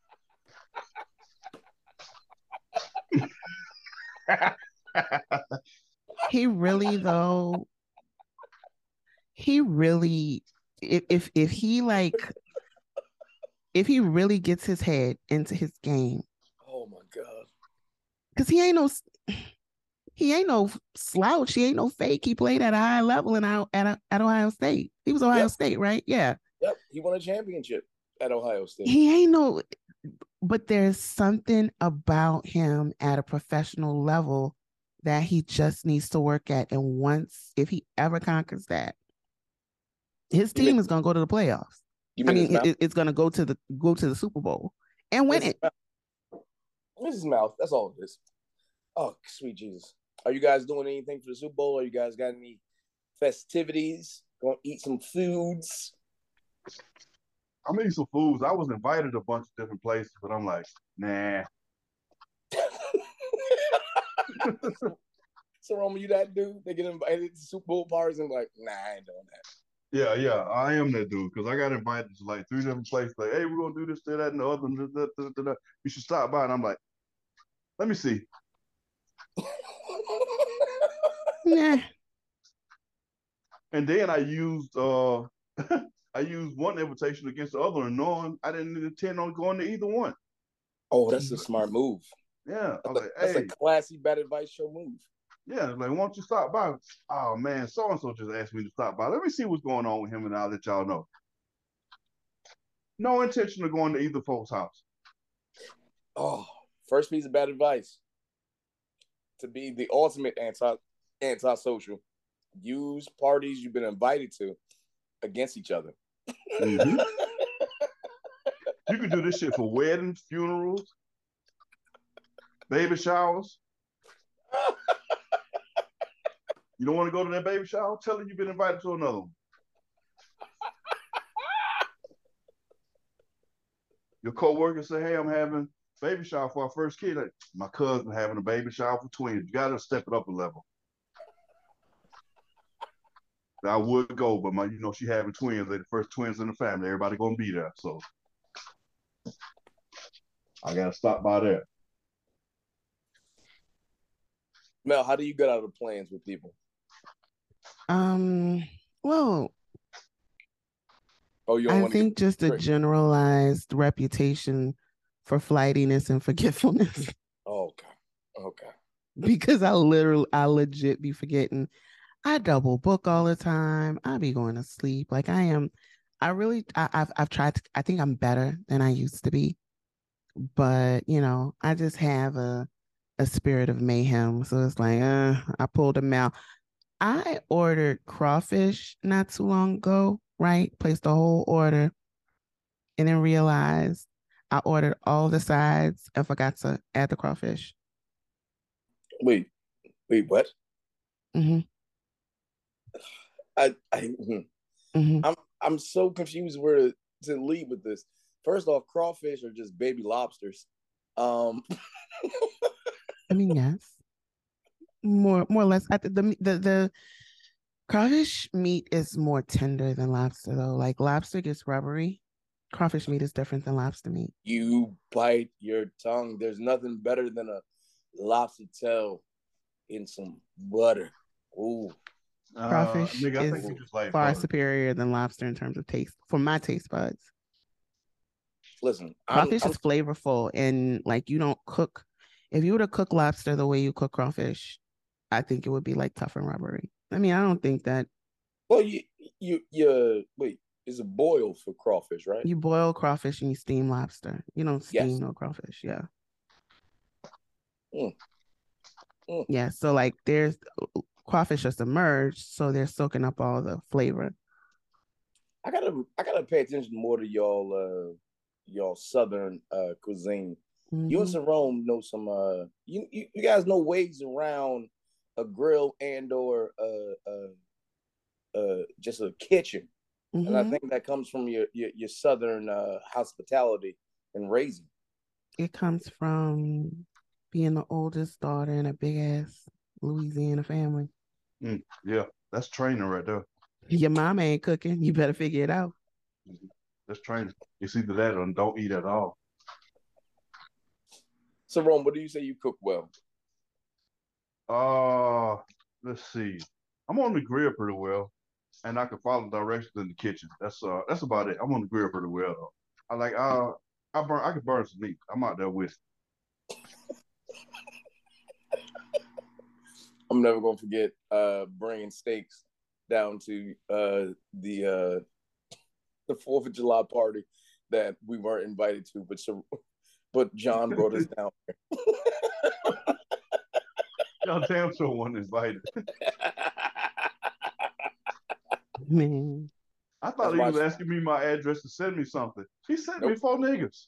Speaker 3: He really though. He really, if if if he like, if he really gets his head into his game.
Speaker 2: Oh my god.
Speaker 3: Because he ain't no, he ain't no slouch. He ain't no fake. He played at a high level in at at, at Ohio State. He was Ohio
Speaker 2: Yep.
Speaker 3: State, right? Yeah.
Speaker 2: Yep. He won a championship at Ohio State.
Speaker 3: He ain't no, but there's something about him at a professional level that he just needs to work at. And once, if he ever conquers that, his
Speaker 2: You
Speaker 3: team
Speaker 2: mean-
Speaker 3: is going to go to the playoffs.
Speaker 2: You
Speaker 3: I
Speaker 2: mean
Speaker 3: mean,
Speaker 2: his mouth?
Speaker 3: it, it's going to go to the go to the Super Bowl and win
Speaker 2: His
Speaker 3: it.
Speaker 2: mouth. It's his mouth. That's all it is. Oh, sweet Jesus. Are you guys doing anything for the Super Bowl? Are you guys got any festivities? Going to eat some foods?
Speaker 4: I'm eating some foods. I was invited to a bunch of different places, but I'm like, nah.
Speaker 2: So, Roman, you that dude? They get invited to Super Bowl parties and like, nah, I ain't doing that.
Speaker 4: Yeah, yeah, I am that dude because I got invited to like three different places. Like, hey, we're gonna do this, that, that, and the other. Da, da, da, da, da. You should stop by, and I'm like, let me see.
Speaker 3: Nah.
Speaker 4: And then I used uh, I used one invitation against the other, and knowing I didn't intend on going to either one.
Speaker 2: Oh, that's a smart move.
Speaker 4: Yeah, I was like,
Speaker 2: That's
Speaker 4: hey,
Speaker 2: a classy bad advice show move.
Speaker 4: yeah, like, why don't you stop by? Oh man, so and so just asked me to stop by. Let me see what's going on with him, and I'll let y'all know. No intention of going to either folks' house.
Speaker 2: Oh, first piece of bad advice. To be the ultimate anti antisocial, use parties you've been invited to against each other.
Speaker 4: Mm-hmm. You can do this shit for weddings, funerals, baby showers. You don't want to go to that baby shower? Tell her you've been invited to another one. Your coworker say, hey, I'm having a baby shower for our first kid. Like, my cousin having a baby shower for twins. You got to step it up a level. I would go, but my, you know, she having twins. They're the first twins in the family. Everybody gonna be there, so I gotta stop by there.
Speaker 2: Mel, how do you get out of plans with people?
Speaker 3: Um. Well,
Speaker 2: Oh, you don't
Speaker 3: I
Speaker 2: want to
Speaker 3: think
Speaker 2: get
Speaker 3: just a
Speaker 2: tricked.
Speaker 3: generalized reputation for flightiness and forgetfulness.
Speaker 2: Oh, okay. Okay.
Speaker 3: Because I literally, I legit be forgetting. I double book all the time. I be going to sleep. Like I am, I really, I, I've, I've tried to, I think I'm better than I used to be, but you know, I just have a, a spirit of mayhem. So it's like, uh, I pulled them out. I ordered crawfish not too long ago, right? Placed a whole order and then realized I ordered all the sides and forgot to add the crawfish.
Speaker 2: Wait, wait, what?
Speaker 3: Mm-hmm.
Speaker 2: I, I, mhm.
Speaker 3: Mm-hmm.
Speaker 2: I'm, I'm so confused where to, to lead with this. First off, crawfish are just baby lobsters. Um,
Speaker 3: I mean, yes, more, more or less. I, the, the, the crawfish meat is more tender than lobster, though. Like lobster gets rubbery. Crawfish meat is different than lobster meat.
Speaker 2: you bite your tongue. There's nothing better than a lobster tail in some butter. Ooh.
Speaker 4: Uh,
Speaker 3: Crawfish
Speaker 4: nigga, I
Speaker 3: is
Speaker 4: think you just like
Speaker 3: far
Speaker 4: butter.
Speaker 3: superior than lobster in terms of taste, for my taste buds.
Speaker 2: Listen, I'm,
Speaker 3: Crawfish
Speaker 2: I'm,
Speaker 3: is flavorful, and like you don't cook. If you were to cook lobster the way you cook crawfish, I think it would be like tough and rubbery. I mean, I don't think that
Speaker 2: well, you, you, you, wait, it's a boil for crawfish, right?
Speaker 3: you boil crawfish and you steam lobster. You don't steam
Speaker 2: Yes.
Speaker 3: no crawfish. Yeah.
Speaker 2: Mm. Mm.
Speaker 3: Yeah. So like there's crawfish are submerged, so they're soaking up all the flavor.
Speaker 2: I gotta I gotta pay attention more to y'all uh y'all southern uh cuisine. Mm-hmm. You and Sarone know some uh you, you you guys know ways around a grill and or uh uh uh just a kitchen. Mm-hmm. And I think that comes from your your, your southern uh hospitality and raising.
Speaker 3: It comes from being the oldest daughter in a big ass Louisiana family.
Speaker 4: Mm, yeah, that's training right there.
Speaker 3: Your mama ain't cooking. You better figure it out.
Speaker 4: That's training. It's either that or don't eat at all.
Speaker 2: So, Rome, what do you say you cook well?
Speaker 4: Uh, let's see. I'm on the grill pretty well, and I can follow directions in the kitchen. That's uh, that's about it. I'm on the grill pretty well though. I like uh, I burn. I can burn some meat. I'm out there with.
Speaker 2: I'm never gonna forget uh bringing steaks down to uh the uh the Fourth of July party that we weren't invited to, but so but John brought us down.
Speaker 4: Y'all damn sure wasn't invited.
Speaker 3: Man,
Speaker 4: I thought That's he was sh- asking me my address to send me something. He sent nope. me four niggas.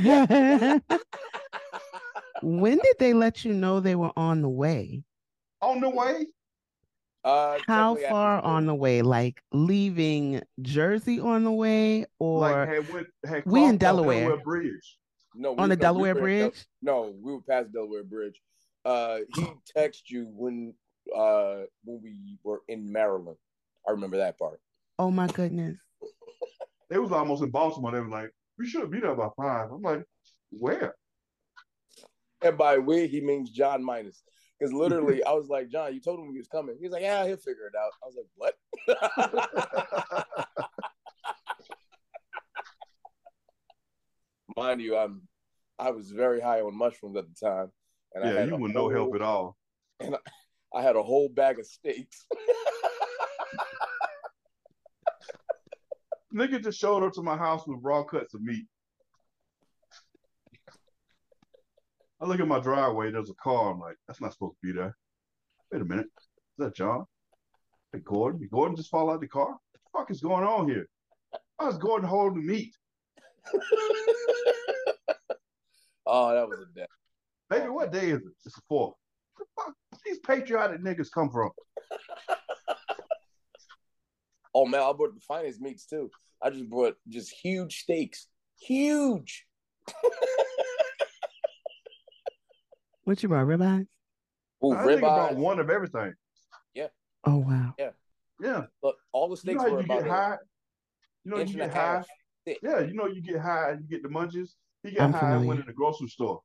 Speaker 3: When did they let you know they were on the way?
Speaker 4: On the way?
Speaker 2: Uh,
Speaker 3: How far on the way? Like leaving Jersey on the way, or
Speaker 4: like had went, had
Speaker 3: we in Delaware.
Speaker 4: Delaware Bridge?
Speaker 2: No,
Speaker 3: we, on the
Speaker 2: no,
Speaker 3: Delaware
Speaker 2: we
Speaker 3: Bridge.
Speaker 2: No, we were past Delaware Bridge. Uh, he texted you when uh when we were in Maryland. I remember that part.
Speaker 3: Oh my goodness!
Speaker 4: They was almost in Baltimore. They were like, "We should be there by five." I'm like, "Where?"
Speaker 2: And by we, he means John Minus. Because literally, I was like, John, you told him he was coming. He was like, yeah, he'll figure it out. I was like, what? Mind you, I'm, I was very high on mushrooms at the time. And
Speaker 4: yeah,
Speaker 2: I had
Speaker 4: you were
Speaker 2: whole,
Speaker 4: no help at all.
Speaker 2: And I, I had a whole bag of steaks.
Speaker 4: Nigga just showed up to my house with raw cuts of meat. I look at my driveway, there's a car. I'm like, that's not supposed to be there. Wait a minute. Is that John? Hey, Gordon? Did Gordon just fall out the car? What the fuck is going on here? I was Gordon holding the meat.
Speaker 2: Oh, that was a day.
Speaker 4: Baby, what day is it? It's the fourth. Where the fuck these patriotic niggas come from?
Speaker 2: Oh, man, I brought the finest meats, too. I just brought just huge steaks. Huge.
Speaker 3: What you brought, ribeyes?
Speaker 2: Oh,
Speaker 4: I think about one of everything.
Speaker 2: Yeah.
Speaker 3: Oh wow.
Speaker 2: Yeah.
Speaker 4: Yeah.
Speaker 2: But all the steaks
Speaker 4: you know
Speaker 2: were
Speaker 4: you
Speaker 2: about
Speaker 4: get high. You know you get high.
Speaker 2: Thick.
Speaker 4: Yeah, you know you get high and you get the munchies. He got
Speaker 3: I'm
Speaker 4: high
Speaker 3: familiar.
Speaker 4: and went in the grocery store.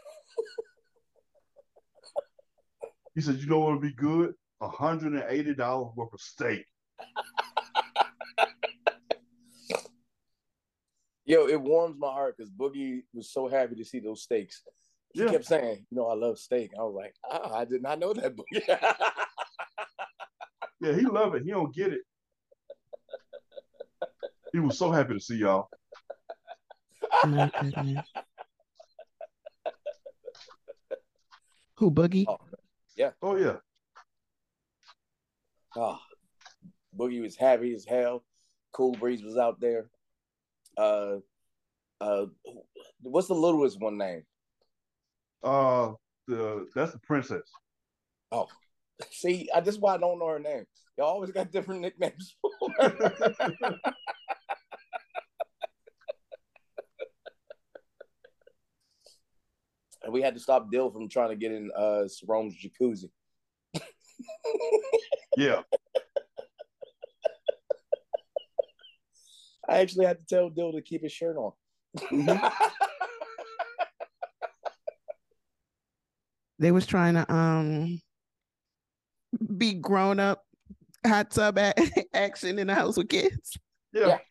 Speaker 4: He said, "You know what would be good? one hundred eighty dollars worth of steak."
Speaker 2: Yo, it warms my heart because Boogie was so happy to see those steaks. He yeah. kept saying, you know, I love steak. I was like, oh, I did not know that, Boogie.
Speaker 4: Yeah, he love it. He don't get it. He was so happy to see y'all.
Speaker 3: My goodness. Who, Boogie?
Speaker 2: Oh, yeah.
Speaker 4: Oh, yeah.
Speaker 2: Oh, Boogie was happy as hell. Cool Breeze was out there. Uh, uh, what's the littlest one name?
Speaker 4: Uh, the that's the princess.
Speaker 2: Oh, see, I just why I don't know her name. Y'all always got different nicknames for her. And we had to stop Dill from trying to get in uh Sarone's jacuzzi.
Speaker 4: Yeah.
Speaker 2: I actually had to tell Dill to keep his shirt on. Mm-hmm.
Speaker 3: They was trying to um be grown up hot tub action in the house with kids.
Speaker 4: Yeah. yeah.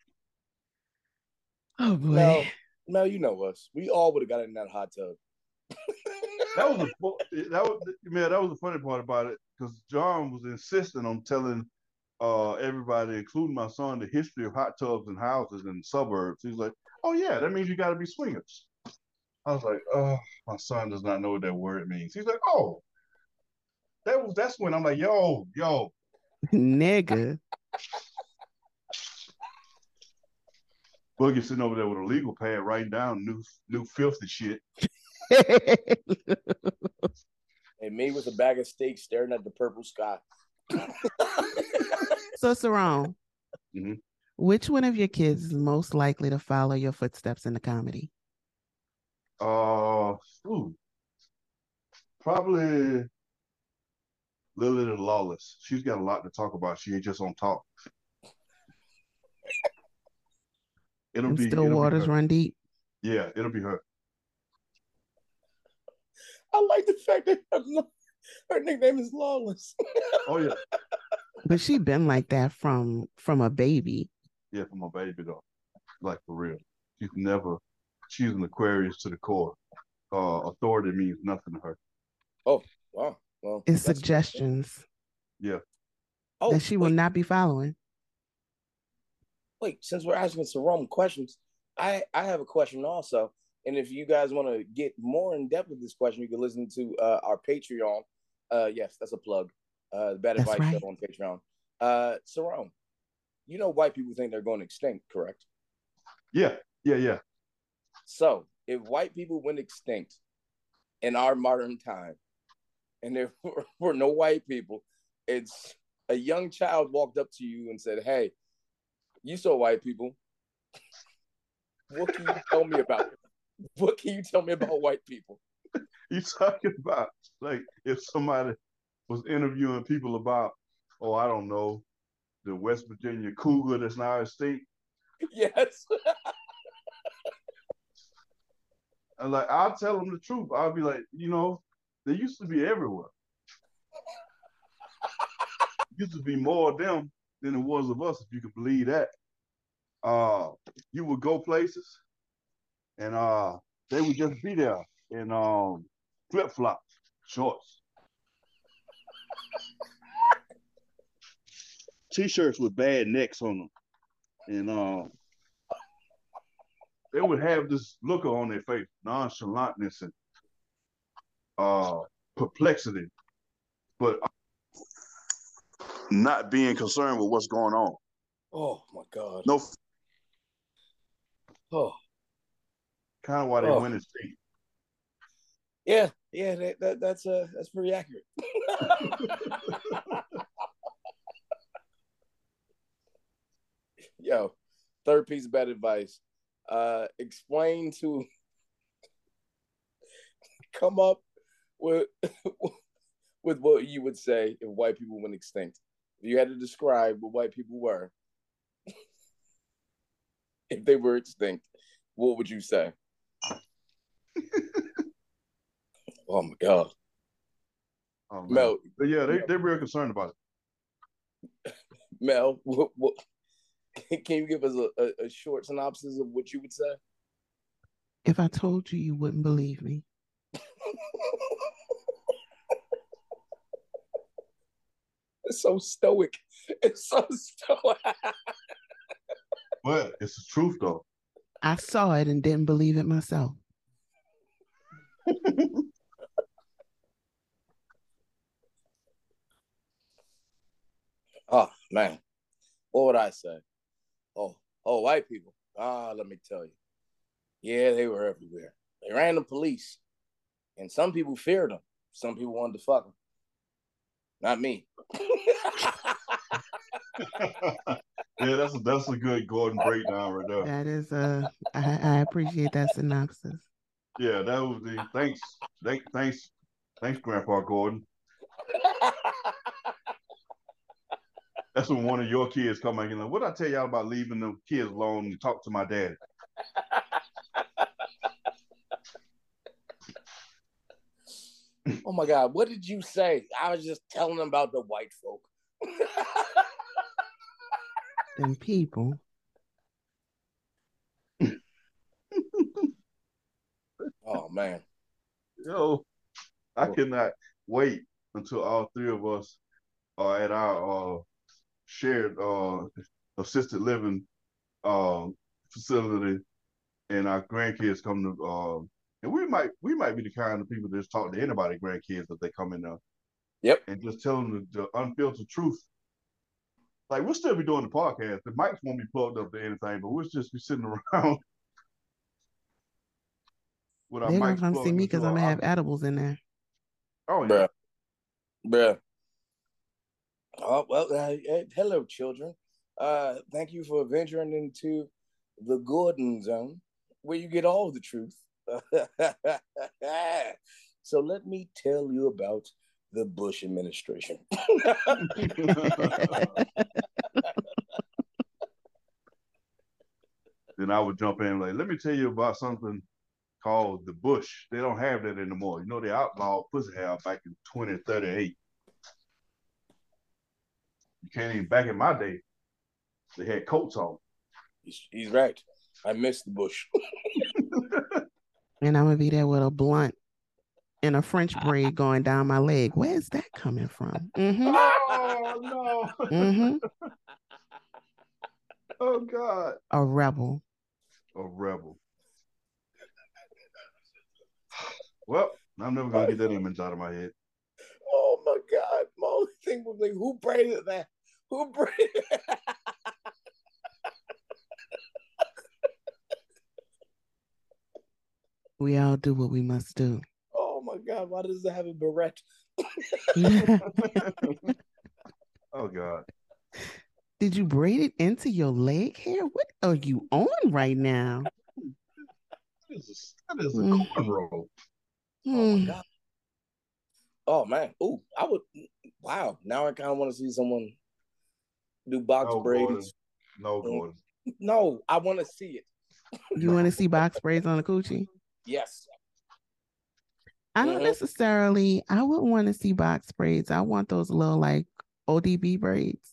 Speaker 3: Oh boy.
Speaker 2: No, no, you know us. We all would have got in that hot tub.
Speaker 4: That was a that was man. That was the funny part about it because John was insisting on telling uh, everybody, including my son, the history of hot tubs and houses in the suburbs. He's like, "Oh yeah, that means you got to be swingers." I was like, "Oh, my son does not know what that word means." He's like, "Oh." that was that's when I'm like, yo, yo,
Speaker 3: Nigga.
Speaker 4: Boogie sitting over there with a legal pad writing down new new filthy shit.
Speaker 2: And me with a bag of steaks staring at the purple sky.
Speaker 3: So, Sarone,
Speaker 4: mm-hmm.
Speaker 3: which one of your kids is most likely to follow your footsteps in the comedy?
Speaker 4: Uh, ooh, probably Lily the Lawless. She's got a lot to talk about. She ain't just on talk. It'll
Speaker 3: And
Speaker 4: be
Speaker 3: still
Speaker 4: it'll
Speaker 3: waters
Speaker 4: be her.
Speaker 3: run deep.
Speaker 4: Yeah, it'll be her.
Speaker 2: I like the fact that her, her nickname is Lawless.
Speaker 4: Oh yeah.
Speaker 3: But she been like that from from a baby.
Speaker 4: Yeah, from a baby though. Like for real. She's never she's an Aquarius to the core. Uh authority means nothing to her.
Speaker 2: Oh, wow. Well,
Speaker 3: It's suggestions.
Speaker 4: Yeah.
Speaker 3: Oh, that she will
Speaker 2: wait.
Speaker 3: not be following.
Speaker 2: Wait, since we're asking Sarone questions, I, I have a question also. And if you guys want to get more in depth with this question, you can listen to uh, our Patreon. Uh, yes, that's a plug. Uh, the Bad
Speaker 3: That's
Speaker 2: Advice
Speaker 3: right.
Speaker 2: Show on Patreon. Uh, Sarone, you know white people think they're going extinct, correct?
Speaker 4: Yeah, yeah, yeah.
Speaker 2: So if white people went extinct in our modern time, and there were, were no white people, it's a young child walked up to you and said, "Hey, you saw white people. What can you tell me about it? What can you tell me about white people?"
Speaker 4: You talking about like if somebody was interviewing people about, oh, I don't know, the West Virginia cougar that's now extinct?
Speaker 2: Yes.
Speaker 4: And like I'll tell them the truth. I'll be like, you know, they used to be everywhere. Used to be more of them than it was of us, if you could believe that. Uh, you would go places, and uh, they would just be there in um flip flops, shorts, t-shirts with bad necks on them, and uh, they would have this look on their face, nonchalantness and uh, perplexity, but not being concerned with what's going on.
Speaker 2: Oh my God.
Speaker 4: No.
Speaker 2: Oh.
Speaker 4: Kind of why they
Speaker 2: oh.
Speaker 4: went extinct.
Speaker 2: Yeah, yeah, that, that that's uh that's pretty accurate. Yo, third piece of bad advice. Uh, explain to come up with with what you would say if white people went extinct. If you had to describe what white people were, if they were extinct, what would you say? Oh my God.
Speaker 4: Oh,
Speaker 2: Mel.
Speaker 4: But yeah, they, they're real concerned about
Speaker 2: it. Mel, what, what, can you give us a, a, a short synopsis of what you would say?
Speaker 3: If I told you, you wouldn't believe me.
Speaker 2: It's so stoic. It's so stoic.
Speaker 4: But it's the truth, though.
Speaker 3: I saw it and didn't believe it myself.
Speaker 2: Oh, man. What would I say? Oh, oh, white people. Ah, let me tell you. Yeah, they were everywhere. They ran the police. And some people feared them. Some people wanted to fuck them. Not me.
Speaker 4: Yeah, that's a, that's a good Gordon breakdown right there.
Speaker 3: That is a, I, I appreciate that synopsis.
Speaker 4: Yeah, that was the, thanks, thanks, thanks, thanks, Grandpa Gordon. That's when one of your kids come back and like, what did I tell y'all about leaving the kids alone and talk to my dad?
Speaker 2: Oh my God, what did you say? I was just telling them about the white folk.
Speaker 3: Them people.
Speaker 2: Oh man.
Speaker 4: Yo, I cannot wait until all three of us are at our uh, shared uh, assisted living uh, facility, and our grandkids come to. Uh, and we might we might be the kind of people that just talk to anybody grandkids if they come in there.
Speaker 2: Yep.
Speaker 4: And just tell them the, the unfiltered truth. Like, we'll still be doing the podcast. The mics won't be plugged up to anything, but we'll just be sitting around with our
Speaker 3: They're gonna
Speaker 4: mics
Speaker 3: come see
Speaker 4: plugged
Speaker 3: me
Speaker 4: into
Speaker 3: because I'm
Speaker 4: our
Speaker 3: gonna have
Speaker 4: audio.
Speaker 3: edibles in there.
Speaker 4: Oh, yeah.
Speaker 2: Bruh. Bruh. Oh, well, uh, uh, hello, children. Uh, thank you for venturing into the Gordon Zone, where you get all the truth. So let me tell you about the Bush administration.
Speaker 4: Then I would jump in like, let me tell you about something called the Bush. They don't have that anymore. You know, they outlawed pussy hair back in twenty thirty-eight. You can't even, back in my day, they had coats on.
Speaker 2: He's, he's right. I miss the Bush.
Speaker 3: And I'm gonna be there with a blunt and a French braid going down my leg. Where's that coming from? Mm-hmm.
Speaker 4: Oh, no.
Speaker 3: Mm-hmm.
Speaker 4: Oh, God.
Speaker 3: A rebel.
Speaker 4: A rebel. Well, I'm never going to get that image out of my head.
Speaker 2: Oh, my God. My only thing was like, who braided that? Who braided that?
Speaker 3: We all do what we must do.
Speaker 2: Oh, my God. Why does it have a beret?
Speaker 4: Oh, God.
Speaker 3: Did you braid it into your leg hair? What are you on right now?
Speaker 4: That is a, that is a
Speaker 3: Mm.
Speaker 4: cornrow.
Speaker 2: Oh, my
Speaker 3: Mm.
Speaker 2: God. Oh, man. Oh, I would. Wow. Now I kind of want to see someone do box
Speaker 4: No,
Speaker 2: braids.
Speaker 4: Gordon. No, Gordon.
Speaker 2: No, I want to see it.
Speaker 3: You want to see box braids on the coochie?
Speaker 2: Yes.
Speaker 3: I don't
Speaker 2: Mhm.
Speaker 3: necessarily, I wouldn't want to see box braids. I want those little like O D B braids.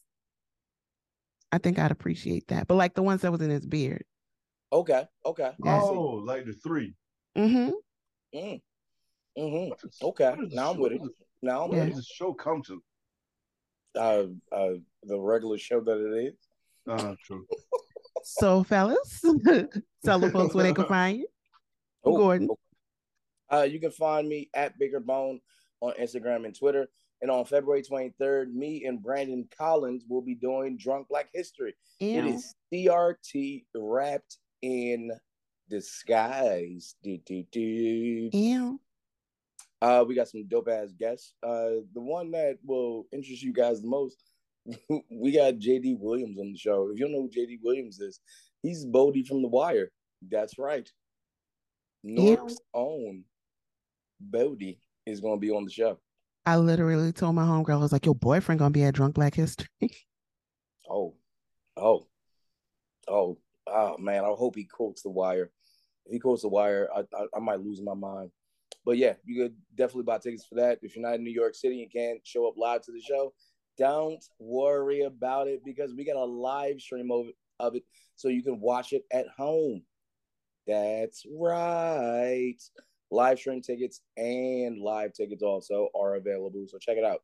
Speaker 3: I think I'd appreciate that. But like the ones that was in his beard.
Speaker 2: Okay. Okay.
Speaker 3: Yeah.
Speaker 2: I see.
Speaker 4: Oh, like the three.
Speaker 3: Mm-hmm.
Speaker 2: Mm. Mm-hmm.
Speaker 4: What is-
Speaker 2: Okay.
Speaker 4: what is
Speaker 2: Now I'm
Speaker 4: the-
Speaker 2: with
Speaker 4: what
Speaker 2: it.
Speaker 4: is the-
Speaker 2: Now I'm
Speaker 4: What
Speaker 3: Yeah.
Speaker 2: with
Speaker 4: does this show come to?
Speaker 2: it. Uh, uh, the regular show that it is.
Speaker 4: Uh, true.
Speaker 3: So fellas, tell the folks where they can find you.
Speaker 2: Oh,
Speaker 3: Gordon.
Speaker 2: oh. Uh, you can find me at Bigger Bone on Instagram and Twitter. And on February twenty-third, me and Brandon Collins will be doing Drunk Black History. It
Speaker 3: Ew.
Speaker 2: is C R T wrapped in disguise. Do, do, do.
Speaker 3: Ew.
Speaker 2: Uh, we got some dope ass guests. Uh, the one that will interest you guys the most, we got J D Williams on the show. If you don't know who J D Williams is, he's Bodie from The Wire. That's right. Newark's own Bodie is going to be on the show.
Speaker 3: I literally told my homegirl, I was like, your boyfriend gonna be at Drunk Black History.
Speaker 2: Oh, oh, oh, oh, man. I hope he quotes The Wire. If he quotes The Wire, I, I, I might lose my mind. But yeah, you could definitely buy tickets for that. If you're not in New York City and can't show up live to the show, don't worry about it because we got a live stream of it, of it so you can watch it at home. That's right. Live stream tickets and live tickets also are available. So check it out.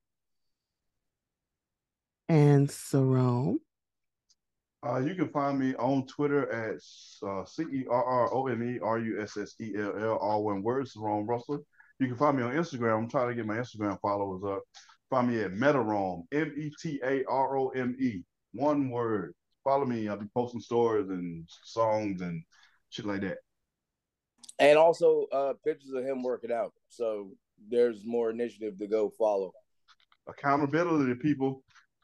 Speaker 3: And Cerrone.
Speaker 4: Uh, you can find me on Twitter at uh, C E R R O N E R U S S E L L, all one word, Cerrone Russell. You can find me on Instagram. I'm trying to get my Instagram followers up. Find me at Metarome, M E T A R O M E, one word. Follow me. I'll be posting stories and songs and shit like that.
Speaker 2: And also uh, pictures of him working out. So there's more initiative to go follow.
Speaker 4: Accountability, people.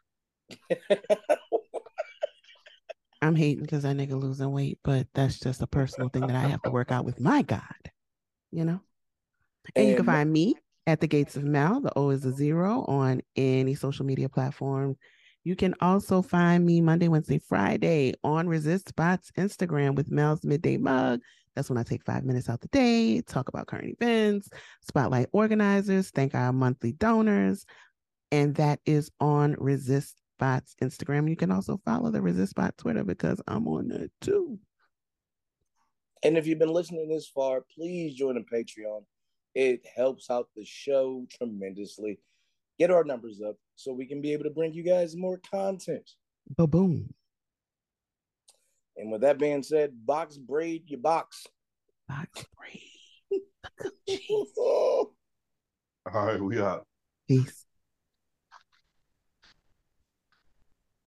Speaker 3: I'm hating because that nigga losing weight, but that's just a personal thing that I have to work out with my God, you know? And, and you can find me at the Gates of Mel. The O is a zero on any social media platform. You can also find me Monday, Wednesday, Friday on Resist Spots Instagram with Mel's Midday Mug. That's when I take five minutes out the day, talk about current events, spotlight organizers, thank our monthly donors. And that is on Resist Spots Instagram. You can also follow the Resist Spot Twitter because I'm on there too.
Speaker 2: And if you've been listening this far, please join the Patreon. It helps out the show tremendously. Get our numbers up so we can be able to bring you guys more content.
Speaker 3: Ba-boom.
Speaker 2: And with that being said, box braid your box.
Speaker 3: Box braid. The coochie.
Speaker 4: All right, we out.
Speaker 3: Peace.